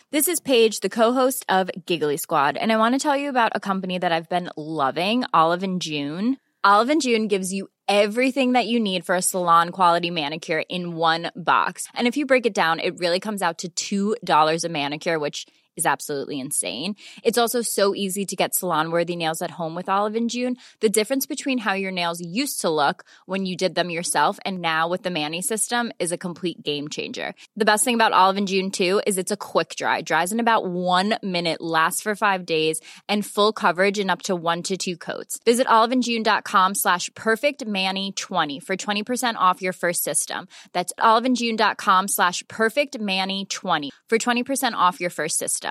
This is Paige, the co-host of Giggly Squad, and I want to tell you about a company that I've been loving, Olive & June. Olive & June gives you everything that you need for a salon-quality manicure in one box. And if you break it down, it really comes out to $2 a manicure, which is absolutely insane. It's also so easy to get salon-worthy nails at home with Olive & June. The difference between how your nails used to look when you did them yourself and now with the Mani system is a complete game changer. The best thing about Olive & June, too, is it's a quick dry. Dries in about 1 minute, lasts for 5 days, and full coverage in up to 1 to 2 coats. Visit oliveandjune.com/perfectmani20 for 20% off your first system. That's oliveandjune.com/perfectmani20 for 20% off your first system.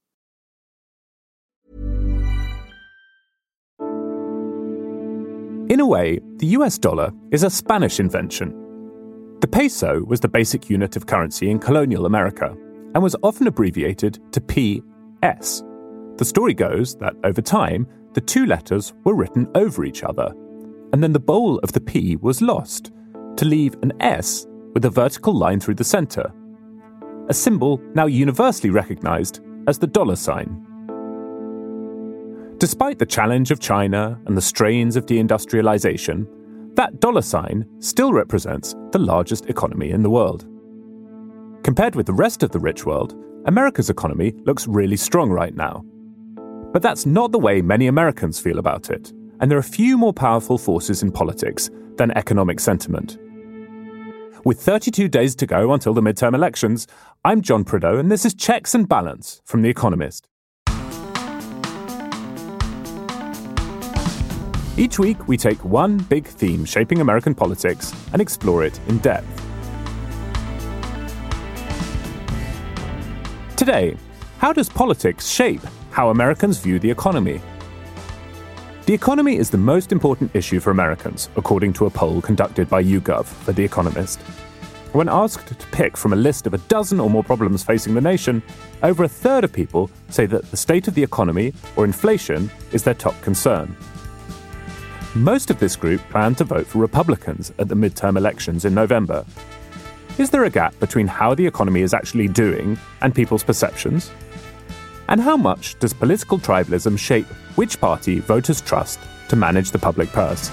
In a way, the US dollar is a Spanish invention. The peso was the basic unit of currency in colonial America and was often abbreviated to PS. The story goes that over time, the two letters were written over each other, and then the bowl of the P was lost to leave an S with a vertical line through the center, a symbol now universally recognized as the dollar sign. Despite the challenge of China and the strains of deindustrialization, that dollar sign still represents the largest economy in the world. Compared with the rest of the rich world, America's economy looks really strong right now. But that's not the way many Americans feel about it, and there are few more powerful forces in politics than economic sentiment. With 32 days to go until the midterm elections, I'm John Prideaux, and this is Checks and Balance from The Economist. Each week, we take one big theme shaping American politics and explore it in depth. Today, how does politics shape how Americans view the economy? The economy is the most important issue for Americans, according to a poll conducted by YouGov for The Economist. When asked to pick from a list of a dozen or more problems facing the nation, over a third of people say that the state of the economy or inflation is their top concern. Most of this group plan to vote for Republicans at the midterm elections in November. Is there a gap between how the economy is actually doing and people's perceptions? And how much does political tribalism shape which party voters trust to manage the public purse?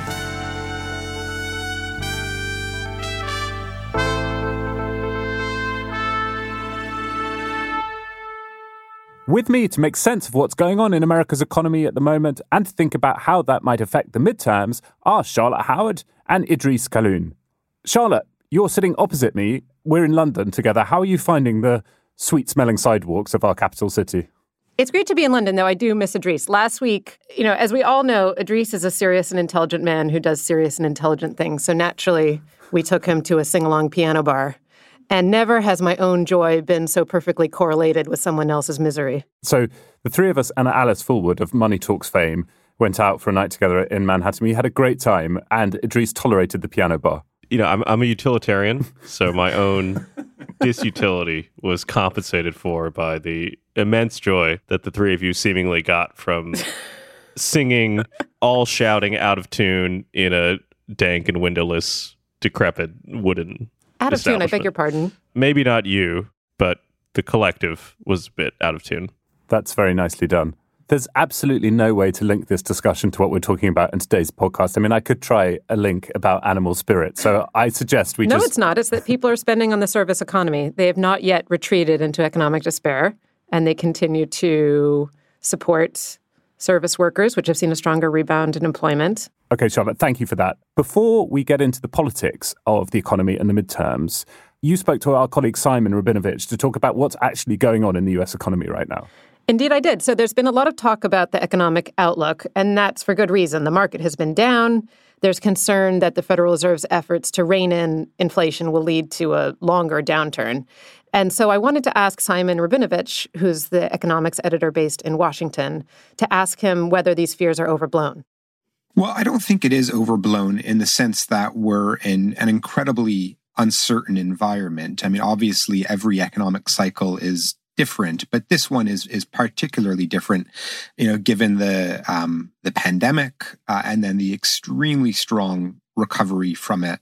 With me to make sense of what's going on in America's economy at the moment and to think about how that might affect the midterms are Charlotte Howard and Idris Kaloun. Charlotte, you're sitting opposite me. We're in London together. How are you finding the sweet-smelling sidewalks of our capital city? It's great to be in London, though I do miss Idris. Last week, as we all know, Idris is a serious and intelligent man who does serious and intelligent things. So naturally, we took him to a sing-along piano bar. And never has my own joy been so perfectly correlated with someone else's misery. So the three of us and Alice Fulwood of Money Talks fame went out for a night together in Manhattan. We had a great time, and Idris tolerated the piano bar. I'm a utilitarian, so my own disutility was compensated for by the immense joy that the three of you seemingly got from singing, all shouting out of tune in a dank and windowless, decrepit wooden out of tune, I beg your pardon. Maybe not you, but the collective was a bit out of tune. That's very nicely done. There's absolutely no way to link this discussion to what we're talking about in today's podcast. I mean, I could try a link about animal spirit. So I suggest No, it's not. It's that people are spending on the service economy. They have not yet retreated into economic despair, and they continue to support service workers, which have seen a stronger rebound in employment. Okay, Charlotte, thank you for that. Before we get into the politics of the economy and the midterms, you spoke to our colleague Simon Rabinovich to talk about what's actually going on in the US economy right now. Indeed, I did. So there's been a lot of talk about the economic outlook, and that's for good reason. The market has been down. There's concern that the Federal Reserve's efforts to rein in inflation will lead to a longer downturn. And so I wanted to ask Simon Rabinovich, who's the economics editor based in Washington, to ask him whether these fears are overblown. Well, I don't think it is overblown in the sense that we're in an incredibly uncertain environment. I mean, obviously, every economic cycle is different, but this one is particularly different, given the pandemic and then the extremely strong recovery from it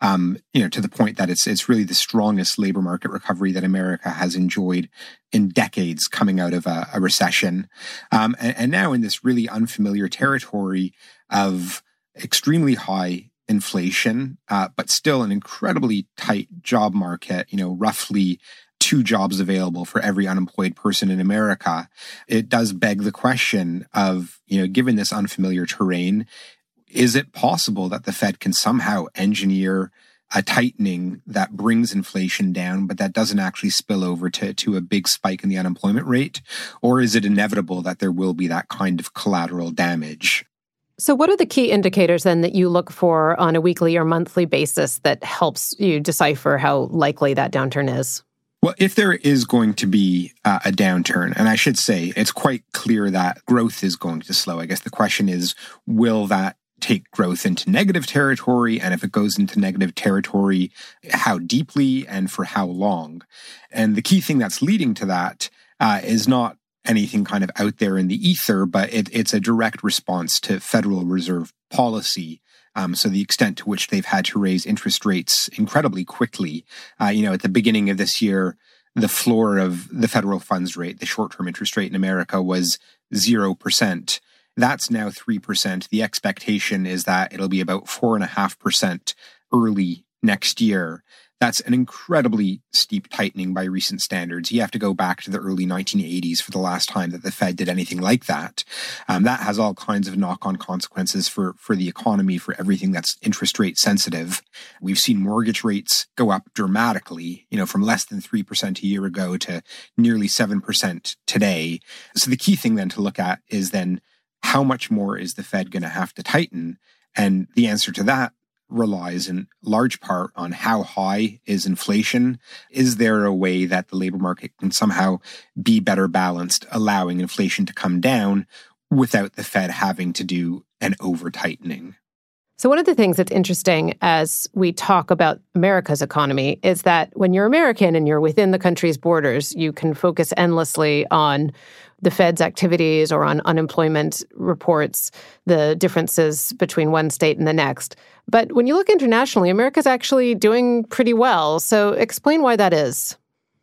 to the point that it's really the strongest labor market recovery that America has enjoyed in decades coming out of a recession. And now in this really unfamiliar territory of extremely high inflation, but still an incredibly tight job market, roughly 2 jobs available for every unemployed person in America. It does beg the question of, given this unfamiliar terrain, is it possible that the Fed can somehow engineer a tightening that brings inflation down, but that doesn't actually spill over to a big spike in the unemployment rate? Or is it inevitable that there will be that kind of collateral damage? So what are the key indicators then that you look for on a weekly or monthly basis that helps you decipher how likely that downturn is? Well, if there is going to be a downturn, and I should say it's quite clear that growth is going to slow, I guess the question is, will that take growth into negative territory? And if it goes into negative territory, how deeply and for how long? And the key thing that's leading to that is not anything kind of out there in the ether, but it's a direct response to Federal Reserve policy. So the extent to which they've had to raise interest rates incredibly quickly. At the beginning of this year, the floor of the federal funds rate, the short-term interest rate in America, was 0%. That's now 3%. The expectation is that it'll be about 4.5% early next year. That's an incredibly steep tightening by recent standards. You have to go back to the early 1980s for the last time that the Fed did anything like that. That has all kinds of knock-on consequences for the economy, for everything that's interest rate sensitive. We've seen mortgage rates go up dramatically, from less than 3% a year ago to nearly 7% today. So the key thing then to look at is then how much more is the Fed going to have to tighten? And the answer to that relies in large part on how high is inflation. Is there a way that the labor market can somehow be better balanced, allowing inflation to come down without the Fed having to do an over-tightening? So one of the things that's interesting as we talk about America's economy is that when you're American and you're within the country's borders, you can focus endlessly on the Fed's activities or on unemployment reports, the differences between one state and the next. But when you look internationally, America's actually doing pretty well. So explain why that is.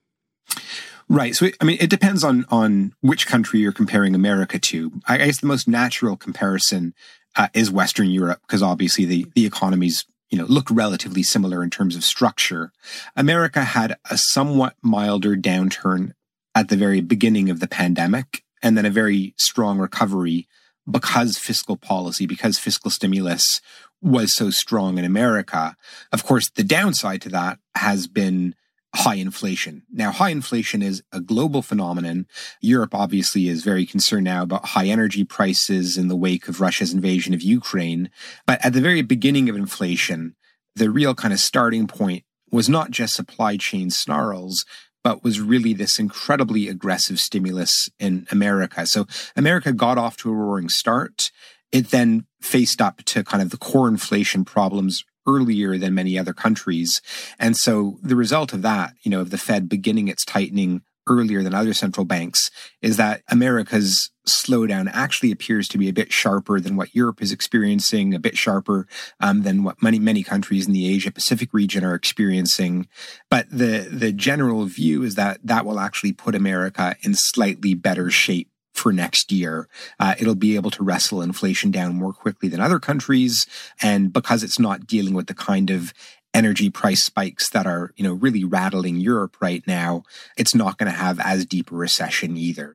Right. So, it depends on which country you're comparing America to. I guess the most natural comparison is Western Europe, because obviously the economies, look relatively similar in terms of structure. America had a somewhat milder downturn at the very beginning of the pandemic, and then a very strong recovery because fiscal policy, because fiscal stimulus was so strong in America. Of course, the downside to that has been high inflation. Now, high inflation is a global phenomenon. Europe obviously is very concerned now about high energy prices in the wake of Russia's invasion of Ukraine. But at the very beginning of inflation, the real kind of starting point was not just supply chain snarls, but was really this incredibly aggressive stimulus in America. So America got off to a roaring start. It then faced up to kind of the core inflation problems earlier than many other countries. And so the result of that, of the Fed beginning its tightening earlier than other central banks, is that America's slowdown actually appears to be a bit sharper than what Europe is experiencing, a bit sharper than what many countries in the Asia-Pacific region are experiencing. But the general view is that will actually put America in slightly better shape for next year. It'll be able to wrestle inflation down more quickly than other countries. And because it's not dealing with the kind of energy price spikes that are, really rattling Europe right now, it's not going to have as deep a recession either.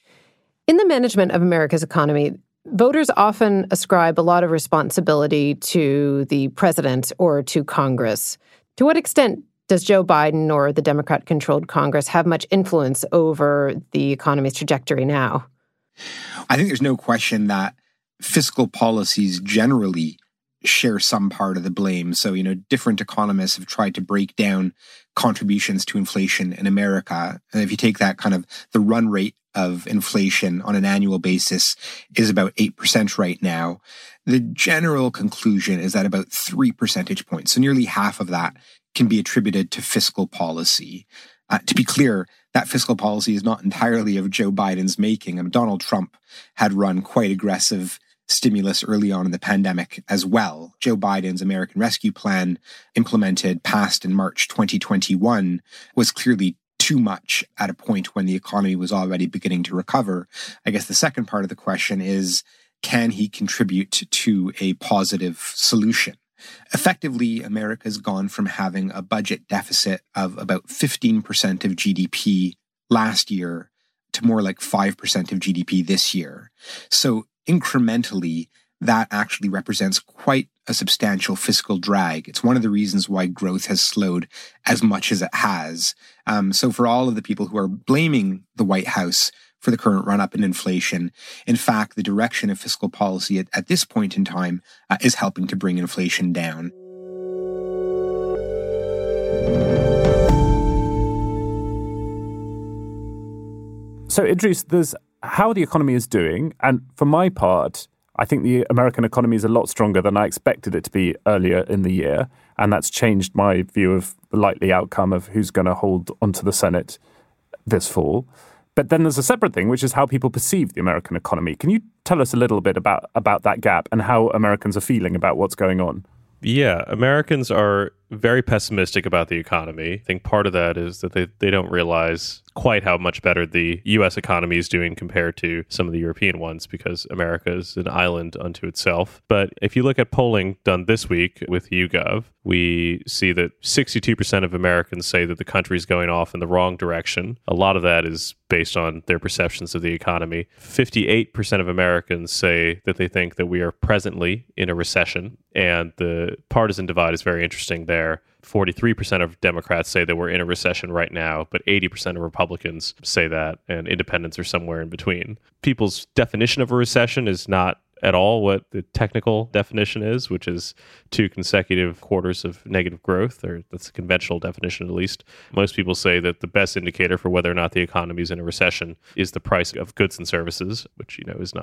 In the management of America's economy, voters often ascribe a lot of responsibility to the president or to Congress. To what extent does Joe Biden or the Democrat-controlled Congress have much influence over the economy's trajectory now? I think there's no question that fiscal policies generally share some part of the blame. So, different economists have tried to break down contributions to inflation in America. And if you take that kind of the run rate of inflation on an annual basis is about 8% right now, the general conclusion is that about 3 percentage points, so nearly half of that, can be attributed to fiscal policy. To be clear, that fiscal policy is not entirely of Joe Biden's making. Donald Trump had run quite aggressive stimulus early on in the pandemic as well. Joe Biden's American Rescue Plan, passed in March 2021, was clearly too much at a point when the economy was already beginning to recover. I guess the second part of the question is, can he contribute to a positive solution? Effectively, America's gone from having a budget deficit of about 15% of GDP last year to more like 5% of GDP this year. So incrementally, that actually represents quite a substantial fiscal drag. It's one of the reasons why growth has slowed as much as it has. So for all of the people who are blaming the White House for the current run-up in inflation, in fact, the direction of fiscal policy at this point in time is helping to bring inflation down. So, Idris, there's how the economy is doing. And for my part, I think the American economy is a lot stronger than I expected it to be earlier in the year. And that's changed my view of the likely outcome of who's going to hold onto the Senate this fall. But then there's a separate thing, which is how people perceive the American economy. Can you tell us a little bit about that gap and how Americans are feeling about what's going on? Yeah, Americans are very pessimistic about the economy. I think part of that is that they don't realize quite how much better the U.S. economy is doing compared to some of the European ones, because America is an island unto itself. But if you look at polling done this week with YouGov, we see that 62% of Americans say that the country is going off in the wrong direction. A lot of that is based on their perceptions of the economy. 58% of Americans say that they think that we are presently in a recession, and the partisan divide is very interesting there. 43% of Democrats say that we're in a recession right now, but 80% of Republicans say that, and independents are somewhere in between. People's definition of a recession is not at all what the technical definition is, which is 2 consecutive quarters of negative growth, or that's the conventional definition at least. Most people say that the best indicator for whether or not the economy is in a recession is the price of goods and services, which, is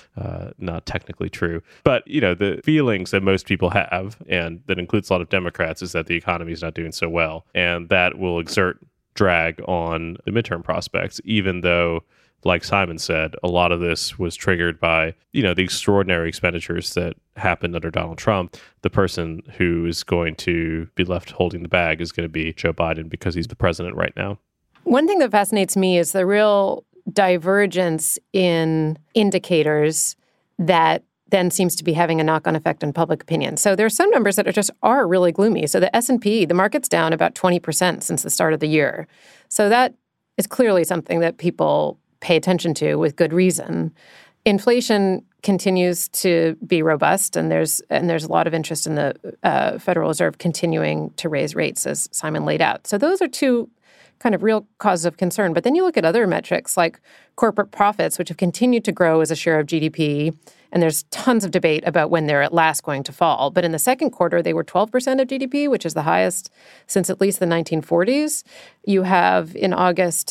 not technically true. But, the feelings that most people have, and that includes a lot of Democrats, is that the economy is not doing so well. And that will exert drag on the midterm prospects, even though, like Simon said, a lot of this was triggered by, the extraordinary expenditures that happened under Donald Trump. The person who is going to be left holding the bag is going to be Joe Biden, because he's the president right now. One thing that fascinates me is the real divergence in indicators that then seems to be having a knock-on effect on public opinion. So there are some numbers that are really gloomy. So the S&P, the market's down about 20% since the start of the year. So that is clearly something that people pay attention to with good reason. Inflation continues to be robust, and there's a lot of interest in the Federal Reserve continuing to raise rates, as Simon laid out. So those are two kind of real causes of concern. But then you look at other metrics like corporate profits, which have continued to grow as a share of GDP, and there's tons of debate about when they're at last going to fall. But in the second quarter, they were 12% of GDP, which is the highest since at least the 1940s. You have, in August,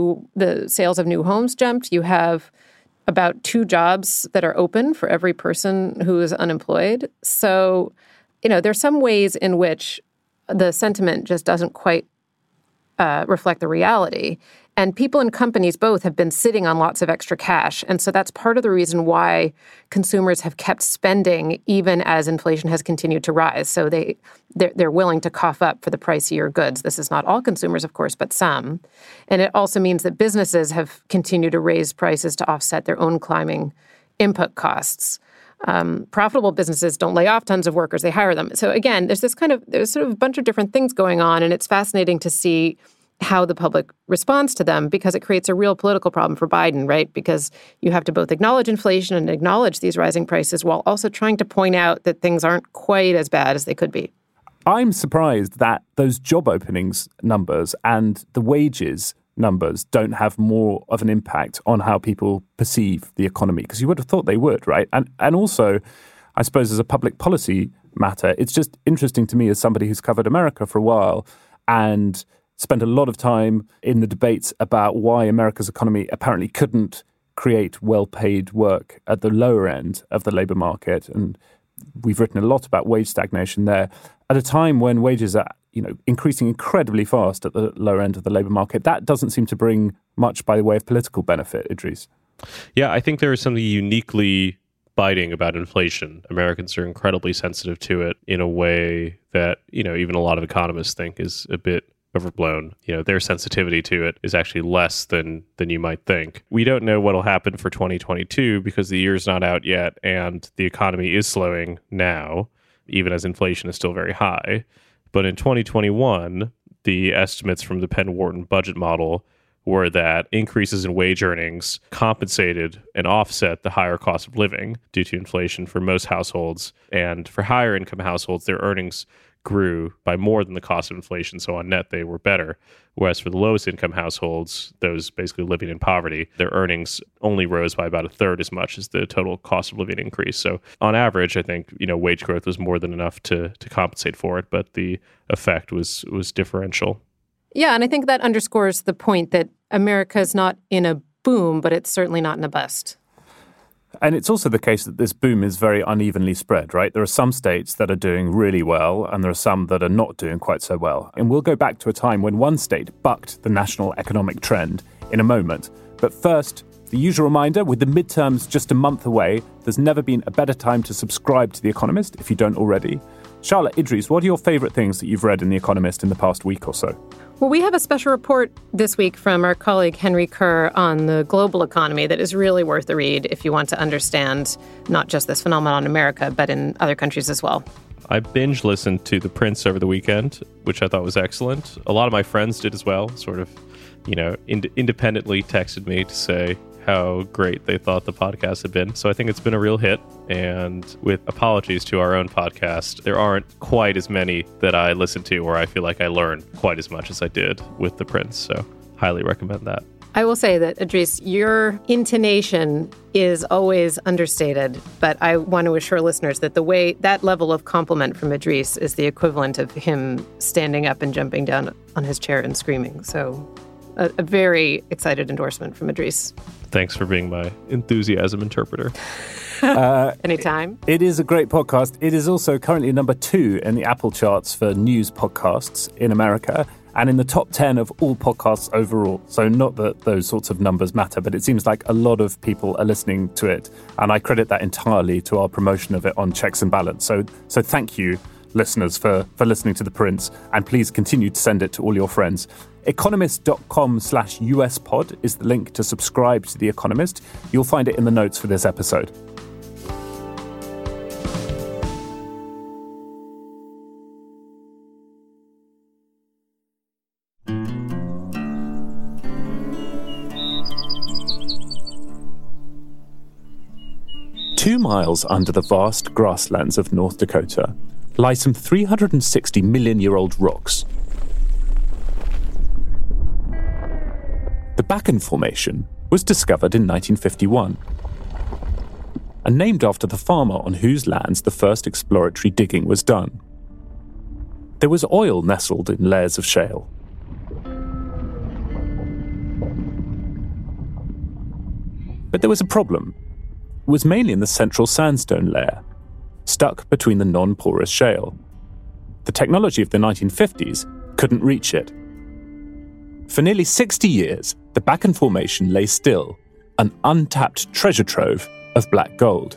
the sales of new homes jumped. You have about 2 jobs that are open for every person who is unemployed. So, there's some ways in which the sentiment just doesn't quite reflect the reality. And people and companies both have been sitting on lots of extra cash. And so that's part of the reason why consumers have kept spending even as inflation has continued to rise. So they're willing to cough up for the pricier goods. This is not all consumers, of course, but some. And it also means that businesses have continued to raise prices to offset their own climbing input costs. Profitable businesses don't lay off tons of workers, they hire them. So again, there's sort of a bunch of different things going on, and it's fascinating to see how the public responds to them, because it creates a real political problem for Biden, right? Because you have to both acknowledge inflation and acknowledge these rising prices while also trying to point out that things aren't quite as bad as they could be. I'm surprised that those job openings numbers and the wages numbers don't have more of an impact on how people perceive the economy, because you would have thought they would, right? And also, I suppose as a public policy matter, it's just interesting to me as somebody who's covered America for a while and spent a lot of time in the debates about why America's economy apparently couldn't create well-paid work at the lower end of the labor market. And we've written a lot about wage stagnation there. At a time when wages are, increasing incredibly fast at the lower end of the labor market, that doesn't seem to bring much by the way of political benefit, Idris. Yeah, I think there is something uniquely biting about inflation. Americans are incredibly sensitive to it in a way that, even a lot of economists think is a bit overblown. Their sensitivity to it is actually less than you might think. We don't know what'll happen for 2022 because the year's not out yet and the economy is slowing now, even as inflation is still very high. But in 2021, the estimates from the Penn Wharton budget model were that increases in wage earnings compensated and offset the higher cost of living due to inflation for most households. And for higher income households, their earnings grew by more than the cost of inflation. So on net, they were better. Whereas for the lowest income households, those basically living in poverty, their earnings only rose by about a third as much as the total cost of living increase. So on average, I think, wage growth was more than enough to compensate for it, but the effect was differential. Yeah, and I think that underscores the point that America is not in a boom, but it's certainly not in a bust. And it's also the case that this boom is very unevenly spread, right? There are some states that are doing really well, and there are some that are not doing quite so well. And we'll go back to a time when one state bucked the national economic trend in a moment. But first, the usual reminder, with the midterms just a month away, there's never been a better time to subscribe to The Economist if you don't already. Charlotte, Idris, what are your favourite things that you've read in The Economist in the past week or so? Well, we have a special report this week from our colleague Henry Kerr on the global economy that is really worth the read if you want to understand not just this phenomenon in America, but in other countries as well. I binge listened to The Prince over the weekend, which I thought was excellent. A lot of my friends did as well, sort of, independently texted me to say how great they thought the podcast had been. So I think it's been a real hit. And with apologies to our own podcast, there aren't quite as many that I listen to where I feel like I learn quite as much as I did with The Prince. So highly recommend that. I will say that, Idris, your intonation is always understated, but I want to assure listeners that that level of compliment from Idris is the equivalent of him standing up and jumping down on his chair and screaming. So a very excited endorsement from Idris. Thanks for being my enthusiasm interpreter. Anytime. It is a great podcast. It is also currently number 2 in the Apple charts for news podcasts in America and in the top 10 of all podcasts overall. So not that those sorts of numbers matter, but it seems like a lot of people are listening to it. And I credit that entirely to our promotion of it on Checks and Balance. So thank you, listeners, for listening to The Prince. And please continue to send it to all your friends. Economist.com/USpod is the link to subscribe to The Economist. You'll find it in the notes for this episode. Two miles under the vast grasslands of North Dakota lie some 360-million-year-old rocks. The Bakken Formation was discovered in 1951 and named after the farmer on whose lands the first exploratory digging was done. There was oil nestled in layers of shale. But there was a problem. It was mainly in the central sandstone layer, stuck between the non-porous shale. The technology of the 1950s couldn't reach it. For nearly 60 years, the Bakken Formation lay still, an untapped treasure trove of black gold.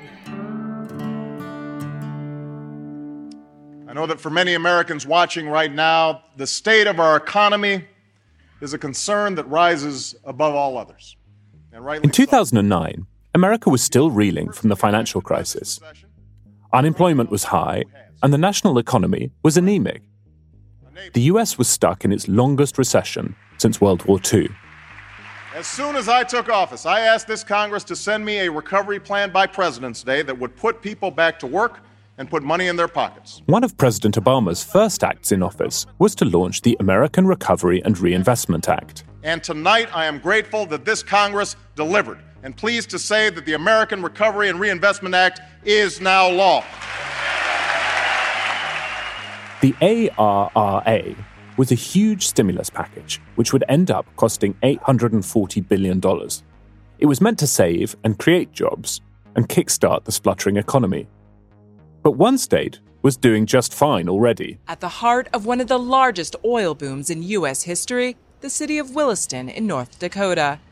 I know that for many Americans watching right now, the state of our economy is a concern that rises above all others. In 2009, America was still reeling from the financial crisis. Unemployment was high, and the national economy was anemic. The US was stuck in its longest recession since World War II. As soon as I took office, I asked this Congress to send me a recovery plan by President's Day that would put people back to work and put money in their pockets. One of President Obama's first acts in office was to launch the American Recovery and Reinvestment Act. And tonight, I am grateful that this Congress delivered, and pleased to say that the American Recovery and Reinvestment Act is now law. The ARRA was a huge stimulus package, which would end up costing $840 billion. It was meant to save and create jobs and kickstart the spluttering economy. But one state was doing just fine already. At the heart of one of the largest oil booms in U.S. history, the city of Williston in North Dakota.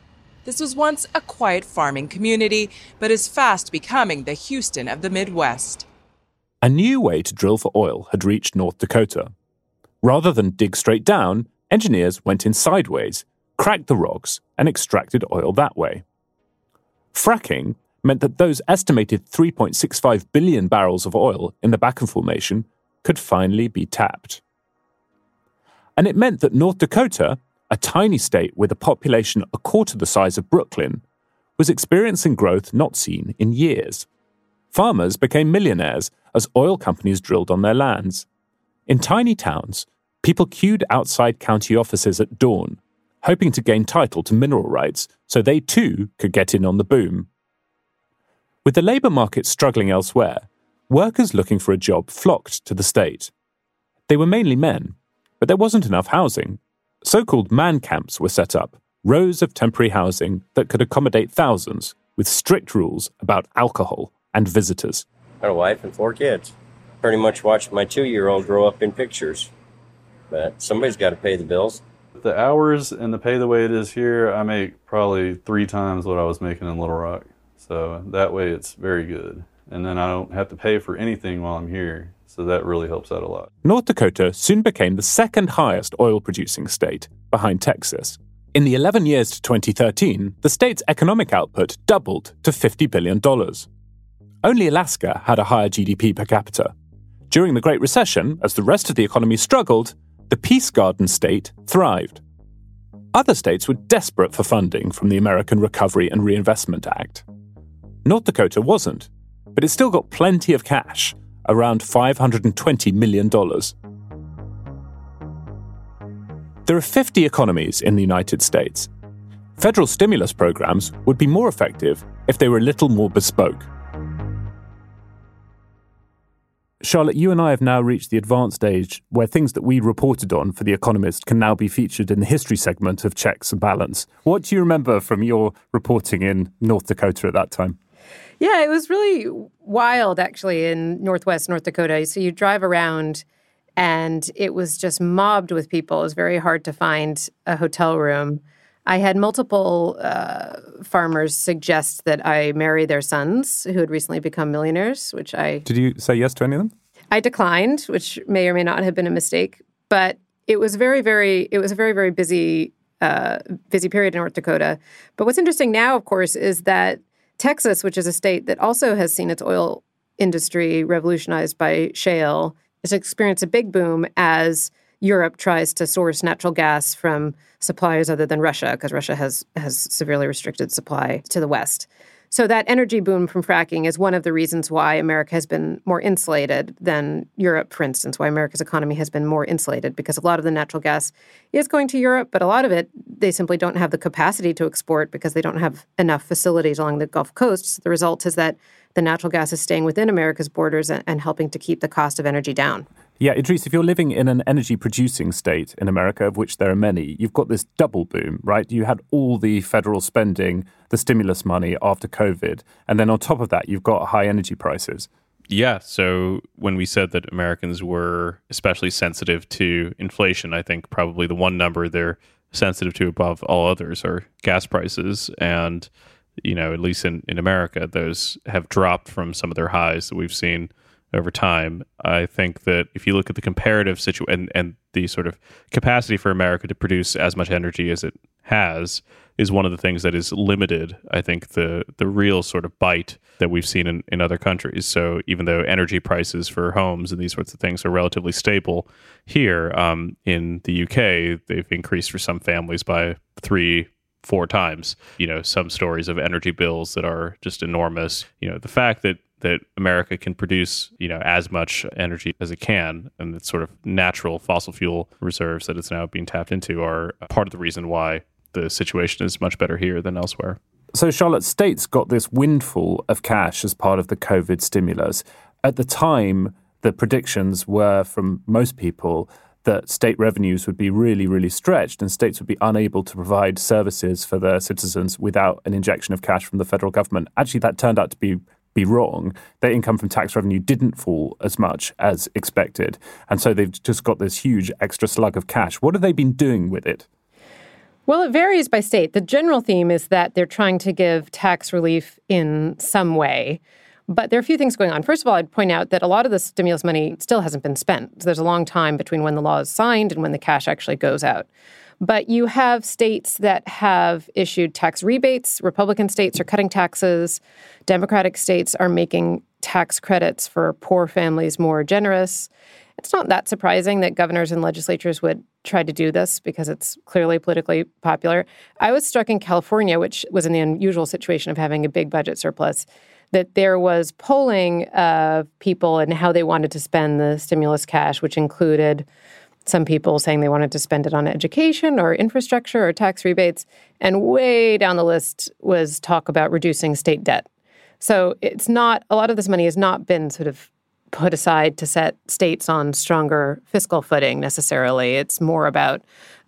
This was once a quiet farming community, but is fast becoming the Houston of the Midwest. A new way to drill for oil had reached North Dakota. Rather than dig straight down, engineers went in sideways, cracked the rocks, and extracted oil that way. Fracking meant that those estimated 3.65 billion barrels of oil in the Bakken Formation could finally be tapped. And it meant that North Dakota, a tiny state with a population a quarter the size of Brooklyn, was experiencing growth not seen in years. Farmers became millionaires as oil companies drilled on their lands. In tiny towns, people queued outside county offices at dawn, hoping to gain title to mineral rights so they too could get in on the boom. With the labour market struggling elsewhere, workers looking for a job flocked to the state. They were mainly men, but there wasn't enough housing. So-called man camps were set up, rows of temporary housing that could accommodate thousands, with strict rules about alcohol and visitors. I got a wife and 4 kids. Pretty much watched my 2-year-old grow up in pictures. But somebody's got to pay the bills. The hours and the pay the way it is here, I make probably 3 times what I was making in Little Rock. So that way it's very good. And then I don't have to pay for anything while I'm here. So that really helps out a lot. North Dakota soon became the second highest oil-producing state, behind Texas. In the 11 years to 2013, the state's economic output doubled to $50 billion. Only Alaska had a higher GDP per capita. During the Great Recession, as the rest of the economy struggled, the Peace Garden state thrived. Other states were desperate for funding from the American Recovery and Reinvestment Act. North Dakota wasn't, but it still got plenty of cash, around $520 million. There are 50 economies in the United States. Federal stimulus programs would be more effective if they were a little more bespoke. Charlotte, you and I have now reached the advanced age where things that we reported on for The Economist can now be featured in the history segment of Checks and Balance. What do you remember from your reporting in North Dakota at that time? Yeah, it was really wild, actually, in northwest North Dakota. So you drive around, and it was just mobbed with people. It was very hard to find a hotel room. I had multiple farmers suggest that I marry their sons who had recently become millionaires, which I... Did you say yes to any of them? I declined, which may or may not have been a mistake. But it was a very, very busy period in North Dakota. But what's interesting now, of course, is that Texas, which is a state that also has seen its oil industry revolutionized by shale, has experienced a big boom as Europe tries to source natural gas from suppliers other than Russia, because Russia has severely restricted supply to the West. So that energy boom from fracking is one of the reasons why America has been more insulated than Europe, for instance, why America's economy has been more insulated, because a lot of the natural gas is going to Europe, but a lot of it, they simply don't have the capacity to export because they don't have enough facilities along the Gulf Coast. The result is that the natural gas is staying within America's borders and helping to keep the cost of energy down. Yeah, Idris, if you're living in an energy-producing state in America, of which there are many, you've got this double boom, right? You had all the federal spending, the stimulus money after COVID, and then on top of that, you've got high energy prices. Yeah, so when we said that Americans were especially sensitive to inflation, I think probably the one number they're sensitive to above all others are gas prices. And, you know, at least in America, those have dropped from some of their highs that we've seen over time. I think that if you look at the comparative situation and the sort of capacity for America to produce as much energy as it has is one of the things that is limited, I think, the real sort of bite that we've seen in other countries. So even though energy prices for homes and these sorts of things are relatively stable here, in the UK, they've increased for some families by 3-4 times. You know, some stories of energy bills that are just enormous. You know, the fact that America can produce, you know, as much energy as it can, and its sort of natural fossil fuel reserves that it's now being tapped into are part of the reason why the situation is much better here than elsewhere. So, Charlotte, states got this windfall of cash as part of the COVID stimulus. At the time, the predictions were from most people that state revenues would be really, really stretched and states would be unable to provide services for their citizens without an injection of cash from the federal government. Actually, that turned out to be wrong. Their income from tax revenue didn't fall as much as expected. And so they've just got this huge extra slug of cash. What have they been doing with it? Well, it varies by state. The general theme is that they're trying to give tax relief in some way. But there are a few things going on. First of all, I'd point out that a lot of the stimulus money still hasn't been spent. So there's a long time between when the law is signed and when the cash actually goes out. But you have states that have issued tax rebates. Republican states are cutting taxes. Democratic states are making tax credits for poor families more generous. It's not that surprising that governors and legislatures would try to do this because it's clearly politically popular. I was struck in California, which was in the unusual situation of having a big budget surplus, that there was polling of people and how they wanted to spend the stimulus cash, which included some people saying they wanted to spend it on education or infrastructure or tax rebates. And way down the list was talk about reducing state debt. So it's not, a lot of this money has not been sort of put aside to set states on stronger fiscal footing necessarily. It's more about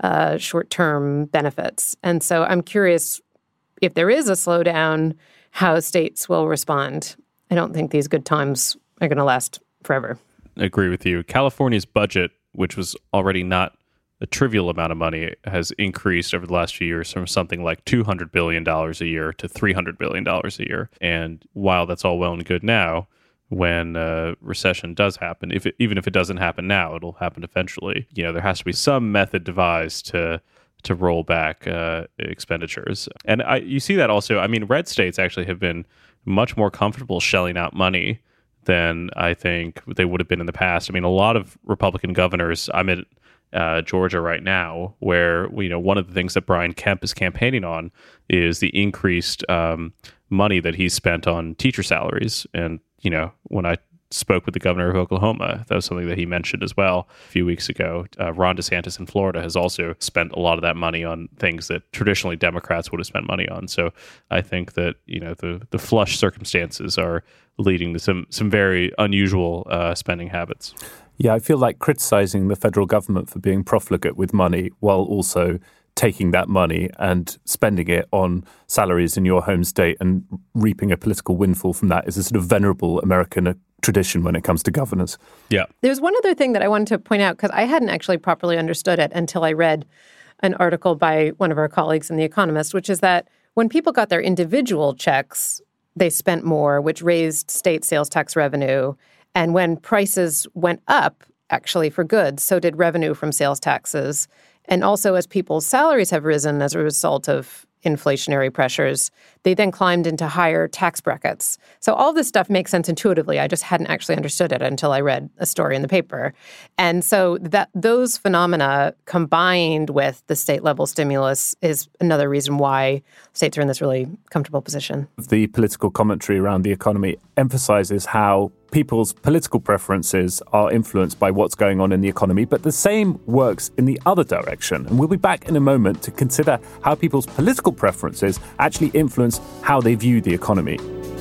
short-term benefits. And so I'm curious if there is a slowdown, how states will respond. I don't think these good times are going to last forever. I agree with you. California's budget, which was already not a trivial amount of money, has increased over the last few years from something like $200 billion a year to $300 billion a year. And while that's all well and good now, when recession does happen, even if it doesn't happen now, it'll happen eventually. You know, there has to be some method devised to roll back expenditures. And you see that also. I mean, red states actually have been much more comfortable shelling out money than I think they would have been in the past. I mean, a lot of Republican governors, I'm at Georgia right now, where, you know, one of the things that Brian Kemp is campaigning on is the increased money that he's spent on teacher salaries. And, you know, when I spoke with the governor of Oklahoma, that was something that he mentioned as well a few weeks ago. Ron DeSantis in Florida has also spent a lot of that money on things that traditionally Democrats would have spent money on. So I think that, you know, the flush circumstances are leading to some very unusual spending habits. Yeah, I feel like criticizing the federal government for being profligate with money while also taking that money and spending it on salaries in your home state and reaping a political windfall from that is a sort of venerable American tradition when it comes to governors. Yeah. There's one other thing that I wanted to point out, because I hadn't actually properly understood it until I read an article by one of our colleagues in The Economist, which is that when people got their individual checks, they spent more, which raised state sales tax revenue. And when prices went up, actually for goods, so did revenue from sales taxes. And also as people's salaries have risen as a result of inflationary pressures, they then climbed into higher tax brackets. So all this stuff makes sense intuitively. I just hadn't actually understood it until I read a story in the paper. And so that those phenomena combined with the state level stimulus is another reason why states are in this really comfortable position. The political commentary around the economy emphasizes how people's political preferences are influenced by what's going on in the economy, but the same works in the other direction. And we'll be back in a moment to consider how people's political preferences actually influence how they view the economy.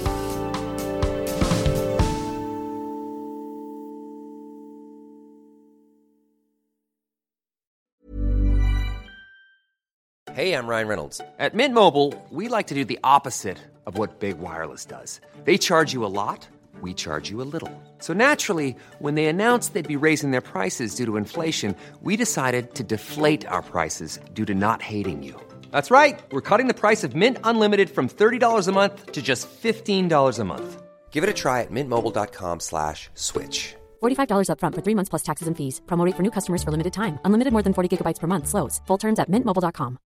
Hey, I'm Ryan Reynolds. At Mint Mobile, we like to do the opposite of what Big Wireless does. They charge you a lot. We charge you a little. So naturally, when they announced they'd be raising their prices due to inflation, we decided to deflate our prices due to not hating you. That's right. We're cutting the price of Mint Unlimited from $30 a month to just $15 a month. Give it a try at mintmobile.com/switch. $45 up front for 3 months plus taxes and fees. Promo rate for new customers for limited time. Unlimited more than 40 gigabytes per month. Slows full terms at mintmobile.com.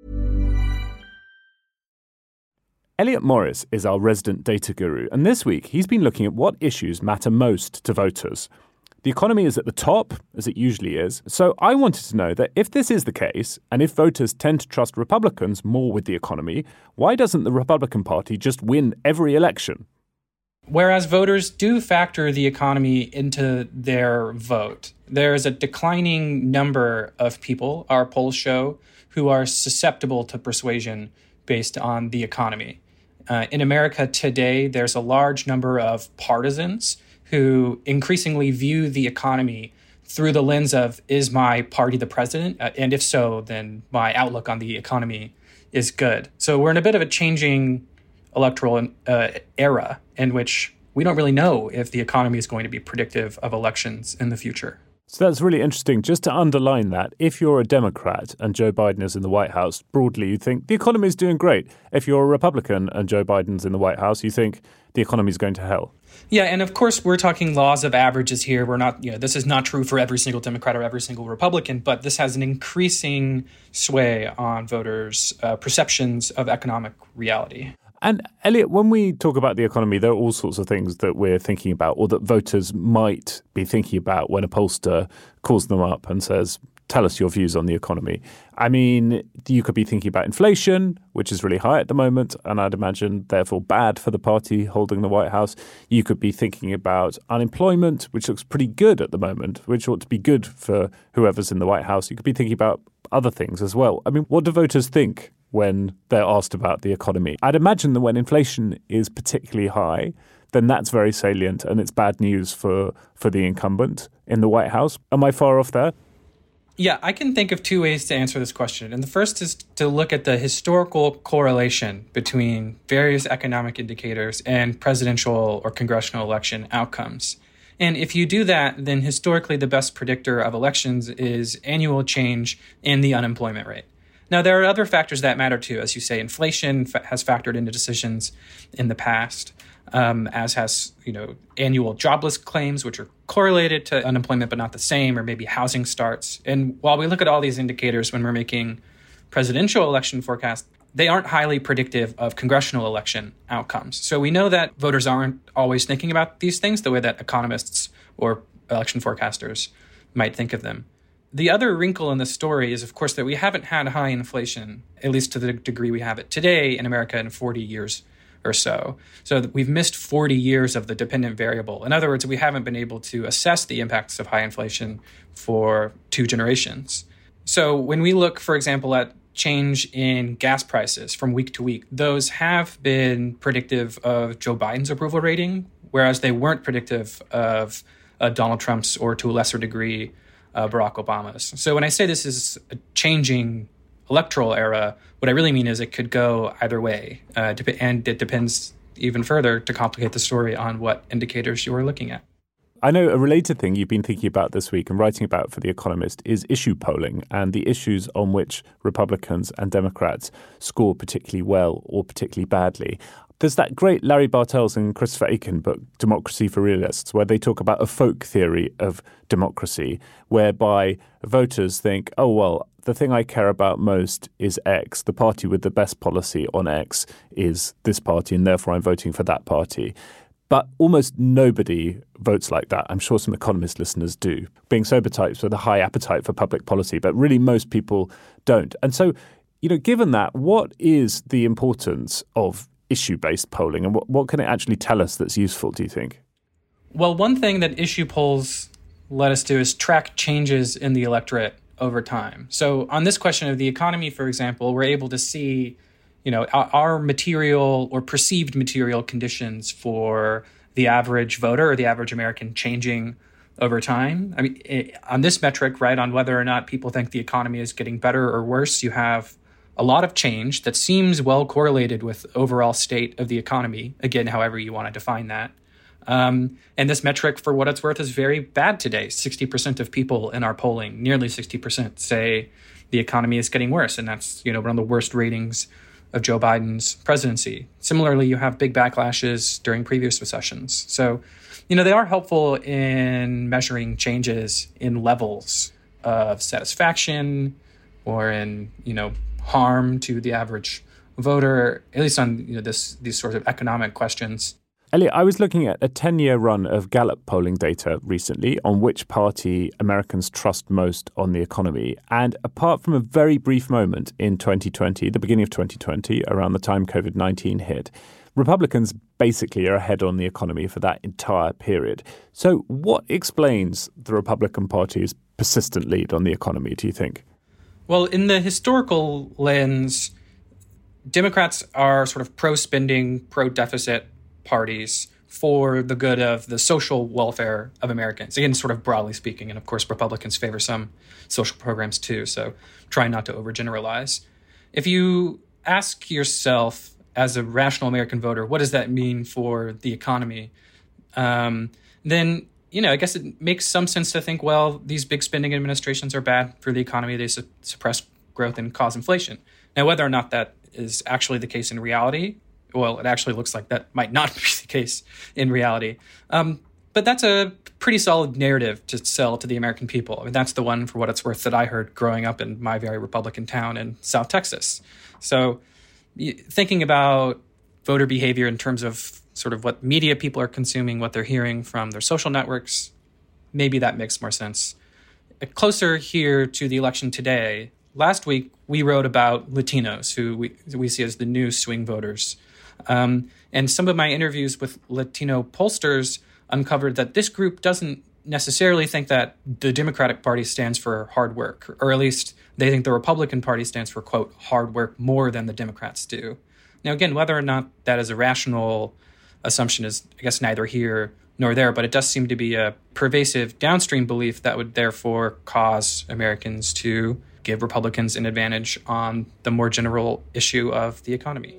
Elliot Morris is our resident data guru, and this week he's been looking at what issues matter most to voters. The economy is at the top, as it usually is, so I wanted to know that if this is the case, and if voters tend to trust Republicans more with the economy, why doesn't the Republican Party just win every election? Whereas voters do factor the economy into their vote, there is a declining number of people, our polls show, who are susceptible to persuasion based on the economy. In America today, there's a large number of partisans who increasingly view the economy through the lens of, is my party the president? And if so, then my outlook on the economy is good. So we're in a bit of a changing electoral era in which we don't really know if the economy is going to be predictive of elections in the future. So that's really interesting. Just to underline that, if you're a Democrat and Joe Biden is in the White House, broadly you think the economy is doing great. If you're a Republican and Joe Biden's in the White House, you think the economy is going to hell. Yeah, and of course we're talking laws of averages here. We're not, this is not true for every single Democrat or every single Republican, but this has an increasing sway on voters' perceptions of economic reality. And Elliot, when we talk about the economy, there are all sorts of things that we're thinking about or that voters might be thinking about when a pollster calls them up and says, tell us your views on the economy. I mean, you could be thinking about inflation, which is really high at the moment, and I'd imagine therefore bad for the party holding the White House. You could be thinking about unemployment, which looks pretty good at the moment, which ought to be good for whoever's in the White House. You could be thinking about other things as well. I mean, what do voters think when they're asked about the economy? I'd imagine that when inflation is particularly high, then that's very salient and it's bad news for the incumbent in the White House. Am I far off there? Yeah, I can think of two ways to answer this question. And the first is to look at the historical correlation between various economic indicators and presidential or congressional election outcomes. And if you do that, then historically the best predictor of elections is annual change in the unemployment rate. Now, there are other factors that matter too. As you say, inflation has factored into decisions in the past, as has, annual jobless claims, which are correlated to unemployment but not the same, or maybe housing starts. And while we look at all these indicators when we're making presidential election forecasts, they aren't highly predictive of congressional election outcomes. So we know that voters aren't always thinking about these things the way that economists or election forecasters might think of them. The other wrinkle in the story is, of course, that we haven't had high inflation, at least to the degree we have it today in America, in 40 years or so. So we've missed 40 years of the dependent variable. In other words, we haven't been able to assess the impacts of high inflation for 2 generations. So when we look, for example, at change in gas prices from week to week, those have been predictive of Joe Biden's approval rating, whereas they weren't predictive of Donald Trump's, or to a lesser degree, Barack Obama's. So when I say this is a changing electoral era, what I really mean is it could go either way. And it depends even further, to complicate the story, on what indicators you are looking at. I know a related thing you've been thinking about this week and writing about for The Economist is issue polling and the issues on which Republicans and Democrats score particularly well or particularly badly. There's that great Larry Bartels and Christopher Aiken book, Democracy for Realists, where they talk about a folk theory of democracy, whereby voters think, oh, well, the thing I care about most is X. The party with the best policy on X is this party, and therefore I'm voting for that party. But almost nobody votes like that. I'm sure some Economist listeners do, being sober types with a high appetite for public policy, but really most people don't. And so, given that, what is the importance of issue-based polling, and what can it actually tell us that's useful, do you think? Well, one thing that issue polls let us do is track changes in the electorate over time. So on this question of the economy, for example, we're able to see our material or perceived material conditions for the average voter or the average American changing over time. I mean, on this metric, right, on whether or not people think the economy is getting better or worse, you have a lot of change that seems well correlated with overall state of the economy, again, however you want to define that. And this metric, for what it's worth, is very bad today. 60% of people in our polling, nearly 60%, say the economy is getting worse, and that's one of the worst ratings of Joe Biden's presidency. Similarly, you have big backlashes during previous recessions. So, they are helpful in measuring changes in levels of satisfaction or in, harm to the average voter, at least on these sorts of economic questions. Elliot, I was looking at a 10-year run of Gallup polling data recently on which party Americans trust most on the economy. And apart from a very brief moment in 2020, the beginning of 2020, around the time COVID-19 hit, Republicans basically are ahead on the economy for that entire period. So what explains the Republican Party's persistent lead on the economy, do you think? Well, in the historical lens, Democrats are sort of pro-spending, pro-deficit parties for the good of the social welfare of Americans. Again, sort of broadly speaking, and of course, Republicans favor some social programs too, so try not to overgeneralize. If you ask yourself as a rational American voter, what does that mean for the economy? Then I guess it makes some sense to think, well, these big spending administrations are bad for the economy. They suppress growth and cause inflation. Now, whether or not that is actually the case in reality, well, it actually looks like that might not be the case in reality. But that's a pretty solid narrative to sell to the American people. I mean, that's the one, for what it's worth, that I heard growing up in my very Republican town in South Texas. So thinking about voter behavior in terms of sort of what media people are consuming, what they're hearing from their social networks, maybe that makes more sense. Closer here to the election today, last week we wrote about Latinos, who we see as the new swing voters. And some of my interviews with Latino pollsters uncovered that this group doesn't necessarily think that the Democratic Party stands for hard work, or at least they think the Republican Party stands for, quote, hard work more than the Democrats do. Now, again, whether or not that is a rational assumption is, I guess, neither here nor there, but it does seem to be a pervasive downstream belief that would therefore cause Americans to give Republicans an advantage on the more general issue of the economy.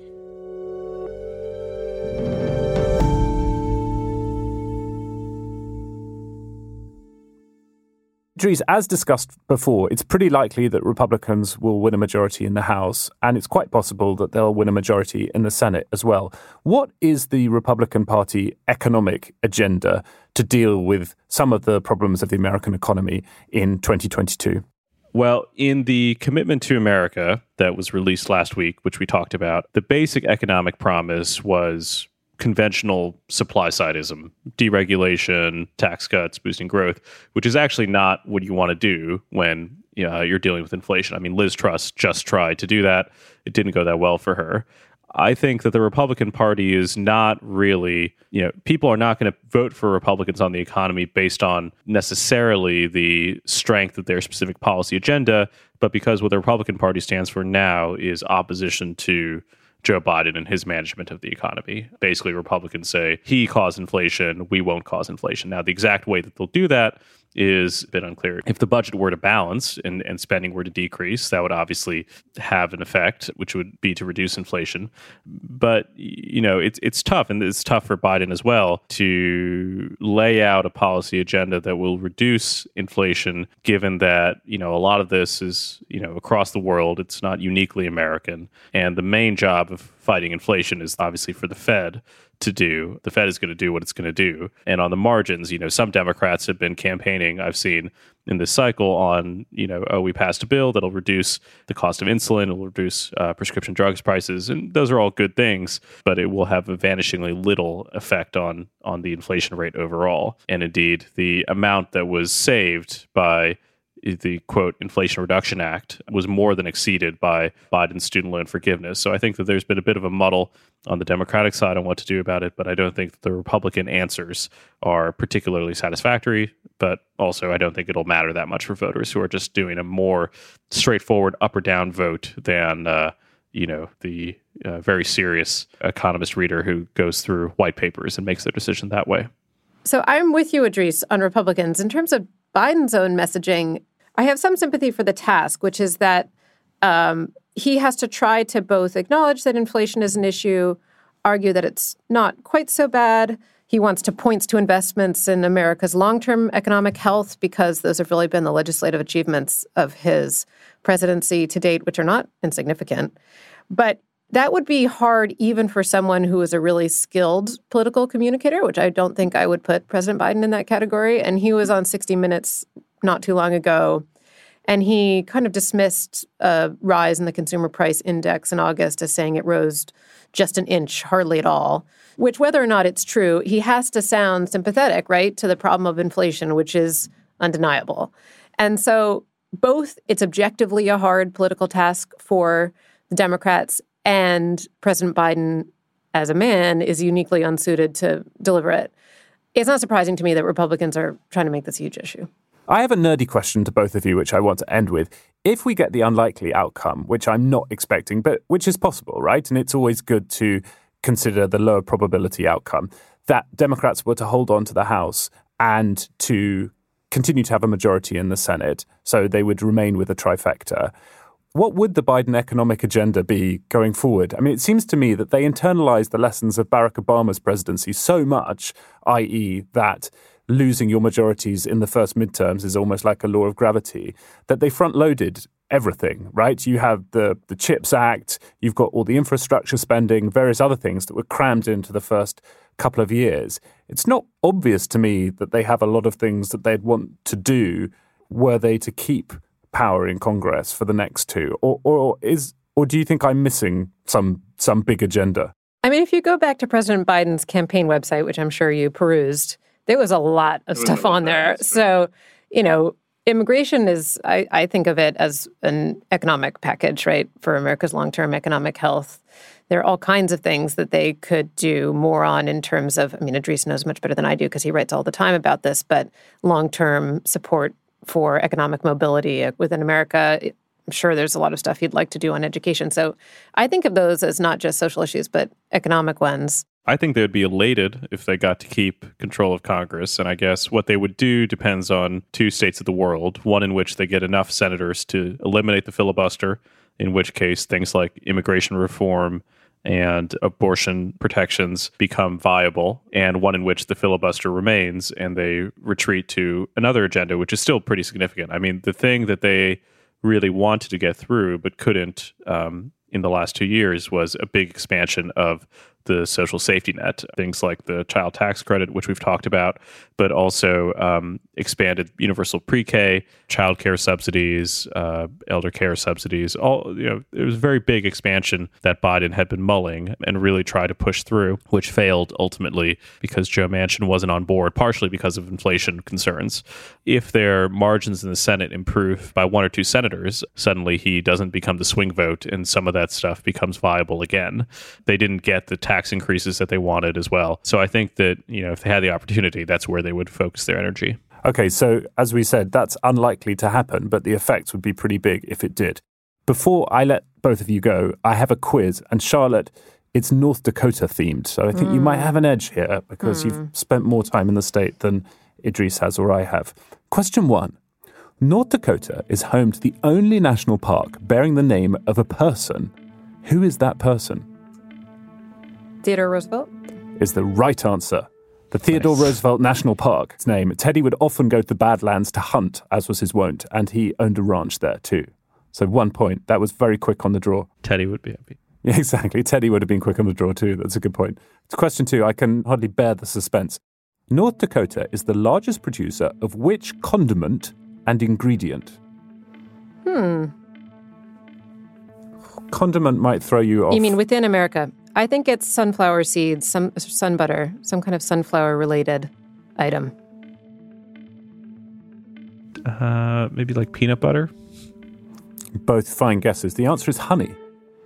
Dries, as discussed before, it's pretty likely that Republicans will win a majority in the House, and it's quite possible that they'll win a majority in the Senate as well. What is the Republican Party economic agenda to deal with some of the problems of the American economy in 2022? Well, in the Commitment to America that was released last week, which we talked about, the basic economic promise was conventional supply-sideism, deregulation, tax cuts, boosting growth, which is actually not what you want to do when you're dealing with inflation. I mean, Liz Truss just tried to do that. It didn't go that well for her. I think that the Republican Party is not really, people are not going to vote for Republicans on the economy based on necessarily the strength of their specific policy agenda, but because what the Republican Party stands for now is opposition to Joe Biden and his management of the economy. Basically, Republicans say he caused inflation, we won't cause inflation. Now, the exact way that they'll do that is a bit unclear. If the budget were to balance and spending were to decrease, that would obviously have an effect, which would be to reduce inflation. But, it's tough, and it's tough for Biden as well to lay out a policy agenda that will reduce inflation, given that, a lot of this is, across the world. It's not uniquely American. And the main job of fighting inflation is obviously for the Fed to do. The Fed is going to do what it's going to do. And on the margins, some Democrats have been campaigning, I've seen in this cycle, on, we passed a bill that'll reduce the cost of insulin, it'll reduce prescription drugs prices. And those are all good things, but it will have a vanishingly little effect on the inflation rate overall. And indeed, the amount that was saved by the, quote, Inflation Reduction Act was more than exceeded by Biden's student loan forgiveness. So I think that there's been a bit of a muddle on the Democratic side on what to do about it, but I don't think that the Republican answers are particularly satisfactory. But also, I don't think it'll matter that much for voters who are just doing a more straightforward up or down vote than, the very serious economist reader who goes through white papers and makes their decision that way. So I'm with you, Idris, on Republicans. In terms of Biden's own messaging, I have some sympathy for the task, which is that he has to try to both acknowledge that inflation is an issue, argue that it's not quite so bad. He wants to point to investments in America's long-term economic health because those have really been the legislative achievements of his presidency to date, which are not insignificant. But that would be hard even for someone who is a really skilled political communicator, which I don't think I would put President Biden in that category. And he was on 60 Minutes not too long ago, and he kind of dismissed a rise in the consumer price index in August as saying it rose just an inch, hardly at all, which, whether or not it's true, he has to sound sympathetic, right, to the problem of inflation, which is undeniable. And so both it's objectively a hard political task for the Democrats, and President Biden, as a man, is uniquely unsuited to deliver it. It's not surprising to me that Republicans are trying to make this a huge issue. I have a nerdy question to both of you, which I want to end with. If we get the unlikely outcome, which I'm not expecting, but which is possible, right? And it's always good to consider the lower probability outcome, that Democrats were to hold on to the House and to continue to have a majority in the Senate, so they would remain with a trifecta. What would the Biden economic agenda be going forward? I mean, it seems to me that they internalized the lessons of Barack Obama's presidency so much, i.e. that losing your majorities in the first midterms is almost like a law of gravity, that they front-loaded everything, right? You have the CHIPS Act, you've got all the infrastructure spending, various other things that were crammed into the first couple of years. It's not obvious to me that they have a lot of things that they'd want to do were they to keep power in Congress for the next two, or do you think I'm missing some big agenda? I mean, if you go back to President Biden's campaign website, which I'm sure you perused, there was a lot of stuff on there. So, immigration is, I think of it as an economic package, right, for America's long-term economic health. There are all kinds of things that they could do more on in terms of, I mean, Idris knows much better than I do because he writes all the time about this, but long-term support for economic mobility within America. I'm sure there's a lot of stuff he'd like to do on education. So I think of those as not just social issues, but economic ones. I think they'd be elated if they got to keep control of Congress. And I guess what they would do depends on two states of the world, one in which they get enough senators to eliminate the filibuster, in which case things like immigration reform and abortion protections become viable, and one in which the filibuster remains and they retreat to another agenda, which is still pretty significant. I mean, the thing that they really wanted to get through but couldn't in the last 2 years was a big expansion of the social safety net, things like the child tax credit, which we've talked about, but also expanded universal pre-K, child care subsidies, elder care subsidies. It was a very big expansion that Biden had been mulling and really tried to push through, which failed ultimately because Joe Manchin wasn't on board, partially because of inflation concerns. If their margins in the Senate improve by 1 or 2 senators, suddenly he doesn't become the swing vote and some of that stuff becomes viable again. They didn't get the tax increases that they wanted as well. So I think that, if they had the opportunity, that's where they would focus their energy. Okay, so as we said, that's unlikely to happen, but the effects would be pretty big if it did. Before I let both of you go, I have a quiz, and Charlotte, it's North Dakota themed, so I think you might have an edge here because you've spent more time in the state than Idris has or I have. Question 1. North Dakota is home to the only national park bearing the name of a person. Who is that person? Theodore Roosevelt? Is the right answer. The Theodore Roosevelt National Park, its name. Teddy would often go to the Badlands to hunt, as was his wont, and he owned a ranch there too. So 1 point. That was very quick on the draw. Teddy would be happy. Yeah, exactly. Teddy would have been quick on the draw too. That's a good point. To question 2, I can hardly bear the suspense. North Dakota is the largest producer of which condiment and ingredient? Condiment might throw you off. You mean within America? I think it's sunflower seeds, some sun butter, some kind of sunflower-related item. Maybe like peanut butter? Both fine guesses. The answer is honey.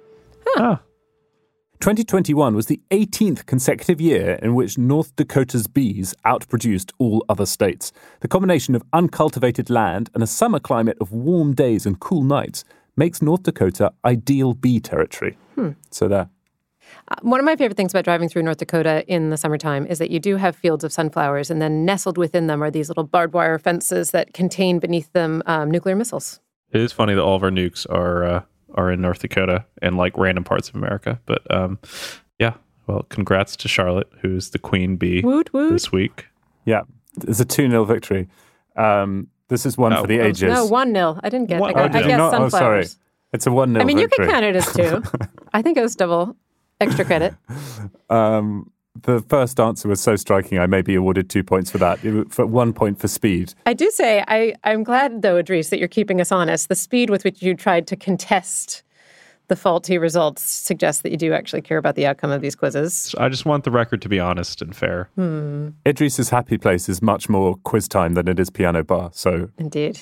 2021 was the 18th consecutive year in which North Dakota's bees outproduced all other states. The combination of uncultivated land and a summer climate of warm days and cool nights makes North Dakota ideal bee territory. So there. One of my favorite things about driving through North Dakota in the summertime is that you do have fields of sunflowers, and then nestled within them are these little barbed wire fences that contain beneath them nuclear missiles. It is funny that all of our nukes are in North Dakota and like random parts of America. But well, congrats to Charlotte, who's the queen bee this week. Yeah, it's a 2-0 victory. This is one for the ages. No, 1-0. I didn't get it. I guess sunflowers. Oh, sorry. It's a 1-0 victory. I mean, you can count it as 2. I think it was double. Extra credit. The first answer was so striking, I may be awarded 2 points for that, for 1 point for speed. I do say, I'm glad, though, Idris, that you're keeping us honest. The speed with which you tried to contest the faulty results suggests that you do actually care about the outcome of these quizzes. I just want the record to be honest and fair. Idris's happy place is much more quiz time than it is piano bar, so... Indeed.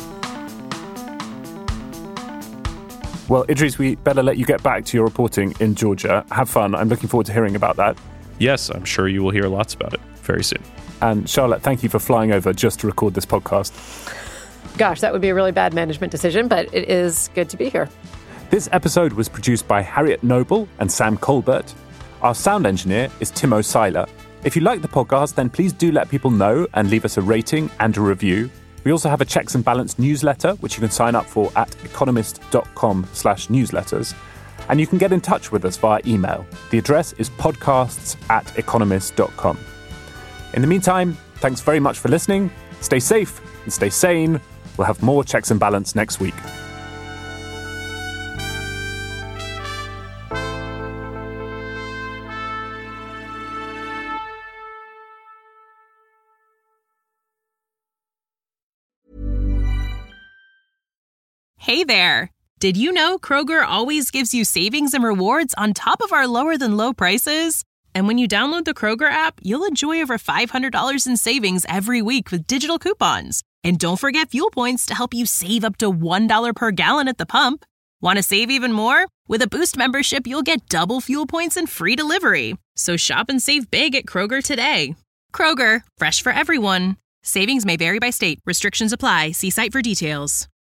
Well, Idris, we better let you get back to your reporting in Georgia. Have fun. I'm looking forward to hearing about that. Yes, I'm sure you will hear lots about it very soon. And Charlotte, thank you for flying over just to record this podcast. Gosh, that would be a really bad management decision, but it is good to be here. This episode was produced by Harriet Noble and Sam Colbert. Our sound engineer is Timo Seiler. If you like the podcast, then please do let people know and leave us a rating and a review. We also have a Checks and Balance newsletter, which you can sign up for at economist.com/newsletters. And you can get in touch with us via email. The address is podcasts@economist.com. In the meantime, Thanks very much for listening. Stay safe and stay sane. We'll have more Checks and Balance next week. Hey there! Did you know Kroger always gives you savings and rewards on top of our lower-than-low prices? And when you download the Kroger app, you'll enjoy over $500 in savings every week with digital coupons. And don't forget fuel points to help you save up to $1 per gallon at the pump. Want to save even more? With a Boost membership, you'll get double fuel points and free delivery. So shop and save big at Kroger today. Kroger, fresh for everyone. Savings may vary by state. Restrictions apply. See site for details.